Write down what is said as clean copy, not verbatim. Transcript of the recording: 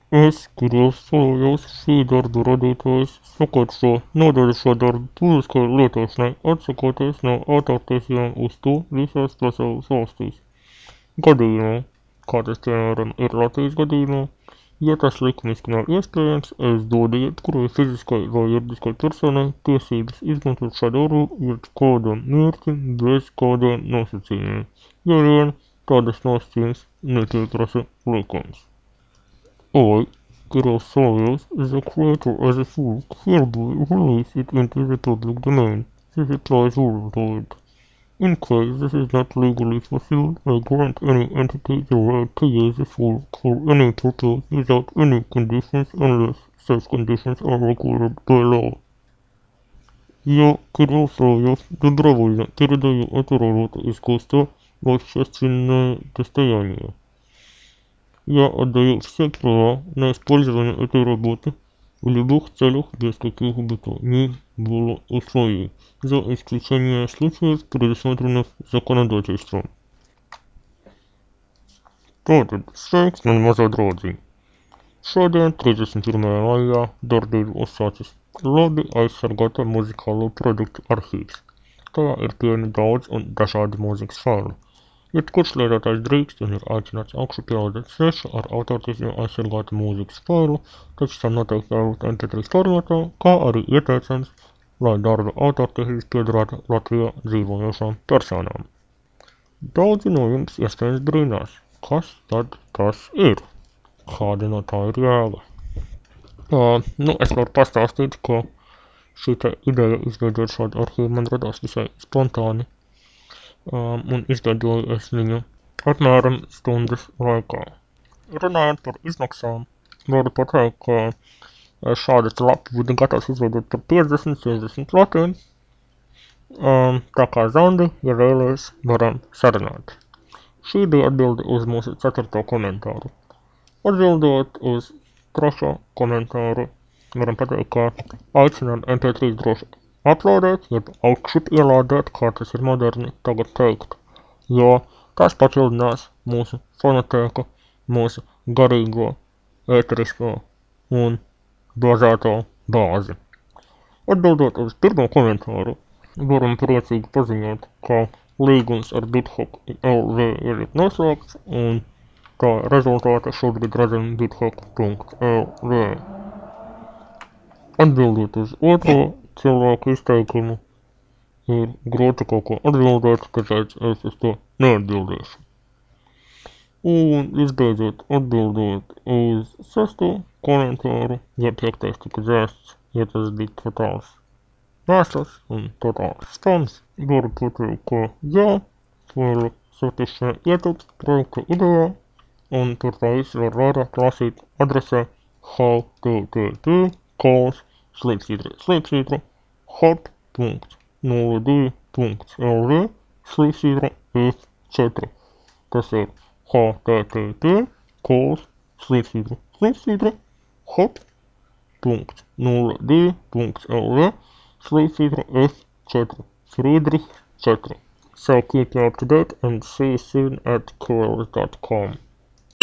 Es grozījos šīdarbu radītājs sakārto nodaļšādarbu publiskai lietošanai, atsakoties no autortiesībām uz to visās pasaules valstīs. Gadījumā, kā tas piemēram ir Latvijas gadījumā, ja tas likumiski nav iespējams, es dodu jebkurai fiziskai vai juridiskai personai tiesības izmantot šādu jeb kādam mērķim bez kādiem nosacījumiem, ja vien tādas nosacījumus nepieprasa likums. I, Grossovius, is the creator of the book, hereby release it into the public domain. This applies worldwide. In case this is not legally fulfilled, I grant any entity the right to use the work for any purpose without any conditions unless such conditions are required by law. Я, Кирилл Соловьев, добровольно передаю эту работу искусства в общественное достояние. Я отдаю все права на использование этой работы в любых целях без каких бы то ни было условий, за исключением случаев, предусмотренных законодательством. Tātad, sveiks, mani mazā draudziņ! Šodien, 31. maijā, darbību uzsācis labi aizsargāta muzikālo produktu arhīvs. Tajā ir pieejami daudz un dažādi mūzikas faili. Jebkurš lietotājs drīkst un ir aicināts augšupielādēt svešu ar autortiesībām aizsargātu mūzikas failu, taču tam noteikti jābūt MP3 formātā, kā arī ieteicams, lai darba autortiesības piederētu Latvijā dzīvojošām personām. Daudzi no jums iespējams brīnās, kas tad tas ir? Kāda no tā ir jēga? Es varu pastāstīt, ka šī ideja izveidot šādu arhīvu man radās visai spontāni. Un izveidoju es viņu apmēram stundas laikā. Runājot par izmaksām, varu pateikt, ka šādu lapu būtu gatavs izveidot par 50-60 latiem. Tā kā Zandi, ja vēlies, varam sarunāt. Šī bija atbilde uz mūsu 4. komentāru. Atbildot uz 3. komentāru, varam pateikt, ka aicinām MP3 droši uploadēt, jeb augšup ielādēt, kā tas ir moderni tagad teikt, jo tas papildinās mūsu fonotēku, mūsu garīgo, ēterisko un bāzēto bāzi. Atbildot uz 1. komentāru, varam priecīgi paziņot, ka līgums ar BitHop LV ir noslēgts, un tā rezultāta šobrīd redzam bithop.lv. Atbildot uz 2. cilvēku izteikumu, ir grūti kaut ko atbildēt, tāpēc es uz to neatbildēšu. Un visbeidzot, atbildot uz 6. komentāru, ja 5. tika dzēsts, ja tas bija totāls mēsls un totāls spams, varu pateikt, ka jā, varu satikšanai ietilpst projekta idejā, un par tā visu var vairāk lasīt adresē http://hop.02.lv/f4. Tas ir http://hop.02.lv/f4. Friedrich 4. So keep you up to date and see you soon at Coils.com.